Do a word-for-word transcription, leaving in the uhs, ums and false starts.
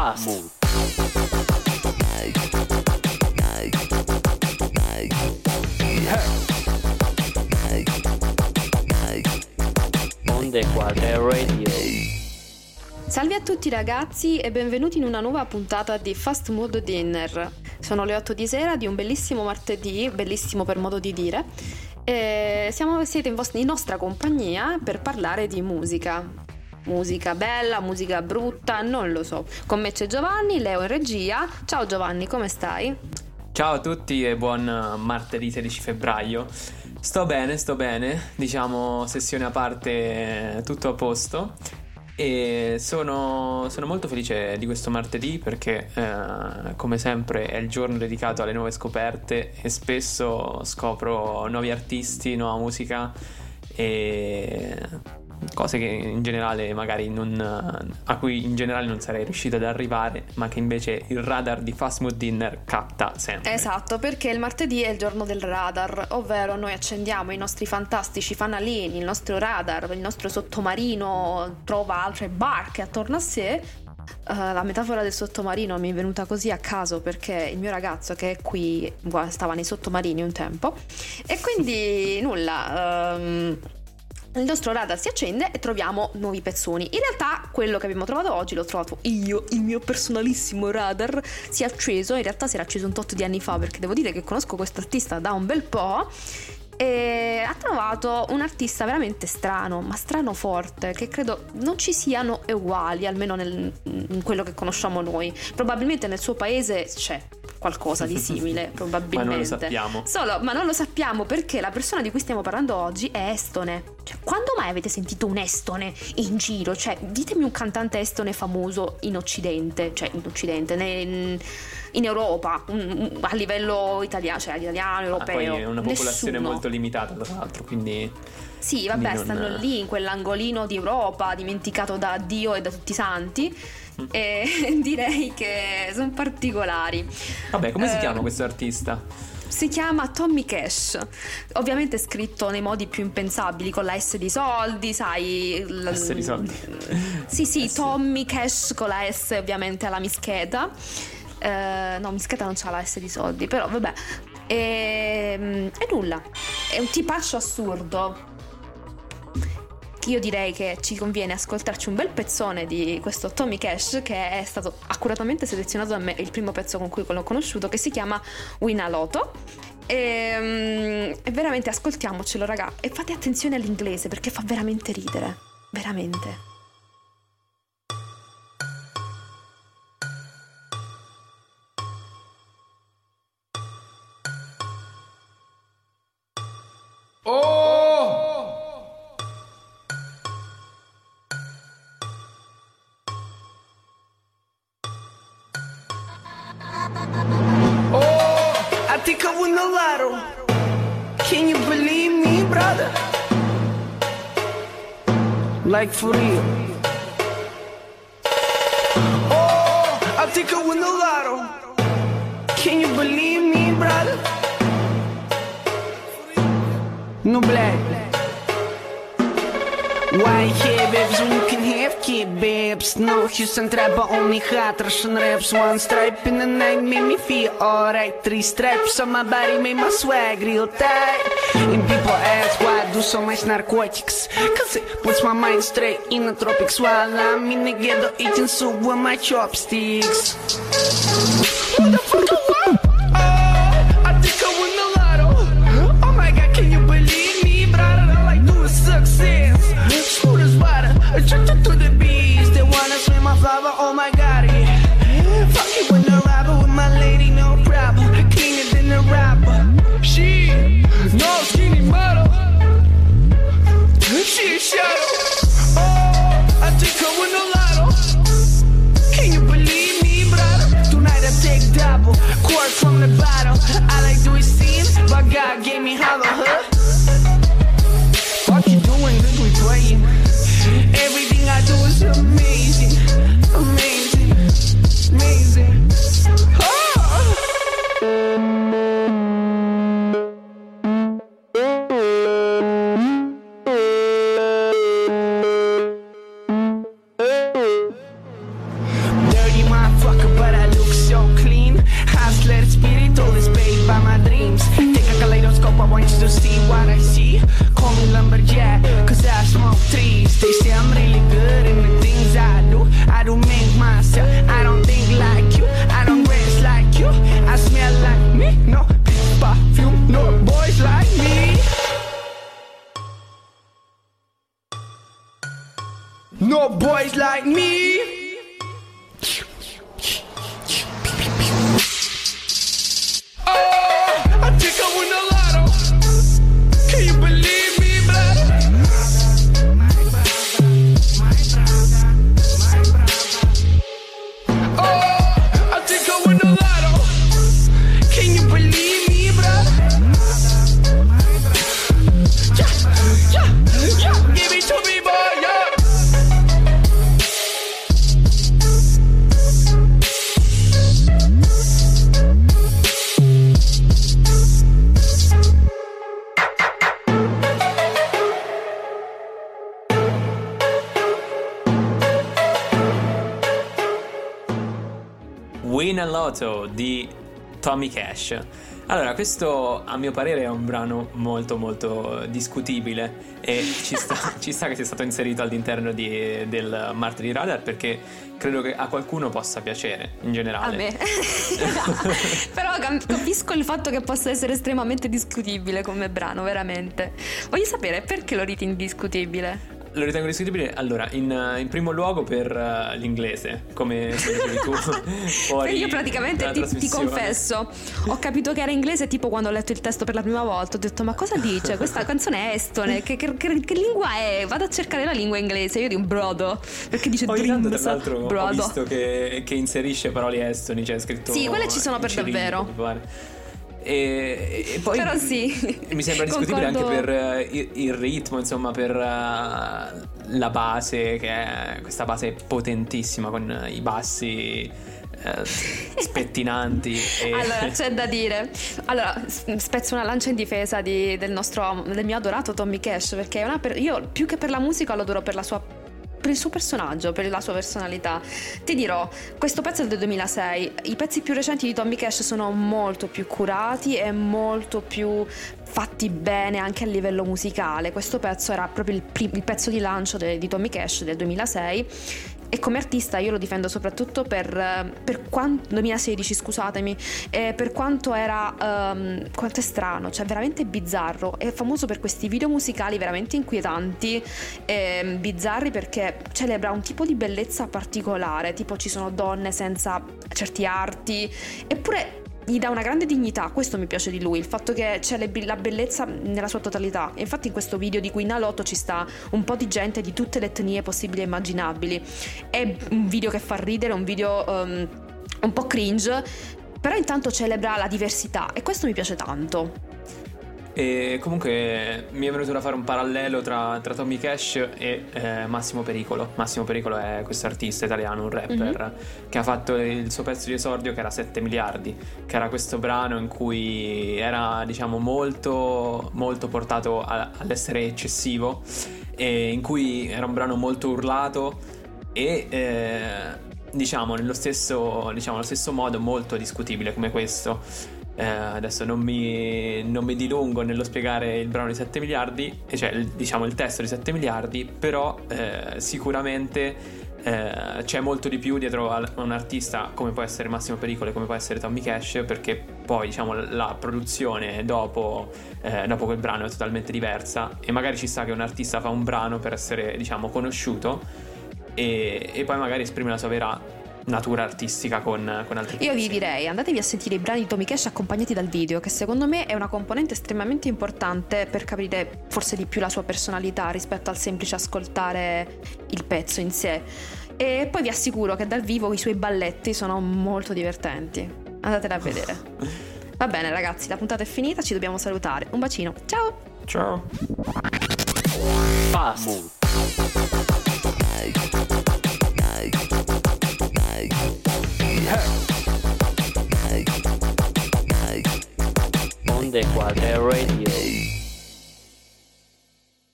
Fast. Onde Quadre Radio. Salve a tutti ragazzi e benvenuti in una nuova puntata di Fast Mood Dinner. Sono le otto di sera di un bellissimo martedì, bellissimo per modo di dire, e siamo, siete in, vostra, in nostra compagnia per parlare di musica. Musica bella, musica brutta, non lo so. Con me c'è Giovanni, Leo in regia. Ciao Giovanni, come stai? Ciao a tutti e buon martedì sedici febbraio. Sto bene, sto bene, diciamo sessione a parte, tutto a posto. E sono, sono molto felice di questo martedì perché eh, come sempre è il giorno dedicato alle nuove scoperte e spesso scopro nuovi artisti, nuova musica e cose che in generale magari non, a cui in generale non sarei riuscito ad arrivare, ma che invece il radar di Fast Mood Dinner capta sempre. Esatto, perché il martedì è il giorno del radar, ovvero noi accendiamo i nostri fantastici fanalini, il nostro radar, il nostro sottomarino trova altre barche attorno a sé. Uh, la metafora del sottomarino mi è venuta così a caso perché il mio ragazzo che è qui stava nei sottomarini un tempo e quindi nulla. Um, Il nostro radar si accende e troviamo nuovi pezzoni. In realtà quello che abbiamo trovato oggi l'ho trovato io, il mio personalissimo radar si è acceso, in realtà si era acceso un tot di anni fa perché devo dire che conosco questo artista da un bel po' e ha trovato un artista veramente strano, ma strano forte, che credo non ci siano uguali, almeno nel, in quello che conosciamo noi. Probabilmente nel suo paese c'è qualcosa di simile, probabilmente. Ma non lo sappiamo. Solo, ma non lo sappiamo perché la persona di cui stiamo parlando oggi è estone. Cioè, quando mai avete sentito un estone in giro? Cioè, ditemi un cantante estone famoso in Occidente, cioè in Occidente, in, in Europa, un, a livello italiano, cioè italiano, europeo. Ah, poi è una popolazione Nessuno. molto limitata, tra l'altro, quindi... Sì, vabbè, quindi non... stanno lì in quell'angolino di Europa, dimenticato da Dio e da tutti i santi. Mm. E direi che sono particolari. Vabbè, come si eh, chiama questo artista? Si chiama Tommy Cash, ovviamente scritto nei modi più impensabili, con la S di soldi, sai... L- S di soldi? Sì, sì, S. Tommy Cash con la S ovviamente alla mischeta. Eh, no, mischeta non c'ha la S di soldi, però vabbè. E, e nulla, è un tipaccio assurdo. Io direi che ci conviene ascoltarci un bel pezzone di questo Tommy Cash che è stato accuratamente selezionato da me, è il primo pezzo con cui l'ho conosciuto, che si chiama Wina Loto. E, e veramente ascoltiamocelo, raga, e fate attenzione all'inglese perché fa veramente ridere, veramente. Like for real. Oh, I think I win the lotto. Can you believe me, brother? No black. White hair babes, we can have kid babes. No Houston trap, but only hot Russian raps. One stripe in the night made me feel alright. Three stripes on my body made my swag real tight. And people ask why I do so much narcotics, cause it puts my mind straight in the tropics while I'm in the ghetto eating soup with my chopsticks. What the fuck you want? Oh, I think I win the lotto. Oh my god, can you believe me, brother? All I do is success. Smooth as water, attracted to the bees. They wanna swim my flower, oh my god, yeah. Fuck it when I ride with my lady, no problem. Cleaner than a rapper. She, no skinny model. She a shadow. Oh, I think I win the lotto. Can you believe me, brother? Tonight I take double, quart from the bottle. I like do it sin, but God gave me hollow, huh? What you doing? This we playing. Everything I do is amazing, amazing. dreams. Take a kaleidoscope, I want you to see what I see. Call me lumberjack, cause I smoke trees. They say I'm really good in the things I do. I do make myself, I don't think like you. I don't dress like you, I smell like me. No perfume, no boys like me. No boys like me. Oh, I think I win a lotto. Can you believe me, brother? Oh, I think I win a lotto. Can you believe me, brother? Yeah, yeah, yeah. Give it to me, boy, yeah. Win a Lotto di Tommy Cash. Allora, questo a mio parere è un brano molto molto discutibile e ci sta, ci sta che sia stato inserito all'interno di, del Martedì Radar, perché credo che a qualcuno possa piacere in generale. A me. Però capisco il fatto che possa essere estremamente discutibile come brano, veramente. Voglio sapere perché lo ritieni discutibile. Lo ritengo discutibile, allora, in, in primo luogo per uh, l'inglese, come dicevi tu. Fuori io praticamente ti, ti confesso, ho capito che era inglese tipo quando ho letto il testo per la prima volta. Ho detto, ma cosa dice? Questa canzone è estone, che, che, che, che lingua è? Vado a cercare la lingua inglese. Io di un brodo, perché dice Ogni tanto, dreams, tra l'altro, brodo. Ho visto che, che inserisce parole estoni, c'è scritto. Sì, quelle ci sono per davvero. E, e poi però sì, mi sembra discutibile concordo. anche per uh, il, il ritmo, insomma, per uh, la base, che è questa base potentissima con uh, i bassi uh, spettinanti e... Allora, c'è da dire. Allora, spezzo una lancia in difesa di, del nostro del mio adorato Tommy Cash, perché è una per, io più che per la musica lo adoro per la sua per il suo personaggio, per la sua personalità. Ti dirò, questo pezzo è del duemilasei. I pezzi più recenti di Tommy Cash sono molto più curati e molto più fatti bene anche a livello musicale. Questo pezzo era proprio il, prim- il pezzo di lancio de- di Tommy Cash del duemilasei. E come artista io lo difendo soprattutto per, per quanto duemilasedici, scusatemi, eh, per quanto era um, quanto è strano, cioè veramente bizzarro. È famoso per questi video musicali veramente inquietanti, eh, bizzarri, perché celebra un tipo di bellezza particolare, tipo ci sono donne senza certi arti, eppure gli dà una grande dignità. Questo mi piace di lui, il fatto che celebri la bellezza nella sua totalità. E infatti in questo video di Win a Lotto ci sta un po' di gente di tutte le etnie possibili e immaginabili. È un video che fa ridere, un video um, un po' cringe, però intanto celebra la diversità e questo mi piace tanto. E comunque mi è venuto da fare un parallelo tra, tra Tommy Cash e eh, Massimo Pericolo. Massimo Pericolo è questo artista italiano, un rapper, mm-hmm. che ha fatto il suo pezzo di esordio, che era sette miliardi, che era questo brano in cui era, diciamo, molto molto portato a, all'essere eccessivo, e in cui era un brano molto urlato e eh, diciamo nello stesso diciamo allo stesso modo molto discutibile come questo. Eh, adesso non mi, non mi dilungo nello spiegare il brano di sette miliardi, cioè il, diciamo il testo di sette miliardi, però eh, sicuramente eh, c'è molto di più dietro a un artista come può essere Massimo Pericolo e come può essere Tommy Cash, perché poi diciamo la produzione dopo, eh, dopo quel brano è totalmente diversa, e magari ci sta che un artista fa un brano per essere, diciamo, conosciuto e, e poi magari esprime la sua vera natura artistica con, con altri. Io vi direi, andatevi a sentire i brani di Tommy Cash accompagnati dal video, che secondo me è una componente estremamente importante per capire forse di più la sua personalità rispetto al semplice ascoltare il pezzo in sé. E poi vi assicuro che dal vivo i suoi balletti sono molto divertenti, andatela a vedere. Va bene ragazzi, la puntata è finita, ci dobbiamo salutare. Un bacino, ciao. Ciao. Fast Onde Quadre Radio.